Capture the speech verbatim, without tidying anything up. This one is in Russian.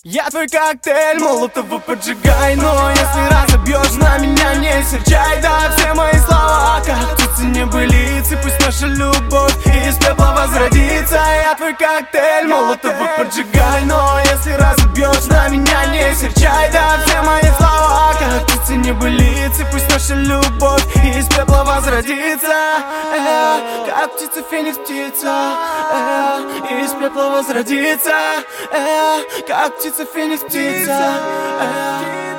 Я твой коктейль, молотого поджигай. Но если разобьешь, на меня не серчай. Да, все мои слова, как птицы небылицы. Пусть наша любовь из пепла возродится. Я твой коктейль, молотого поджигай. Но если разобьешь, на меня не серчай. Да, все мои слова, как птицы небылицы. Пусть наша любовь из пепла возродится. э, Как птица, феникс, птица, э, из пепла возродится. э, Как птица, феникс, птица, э.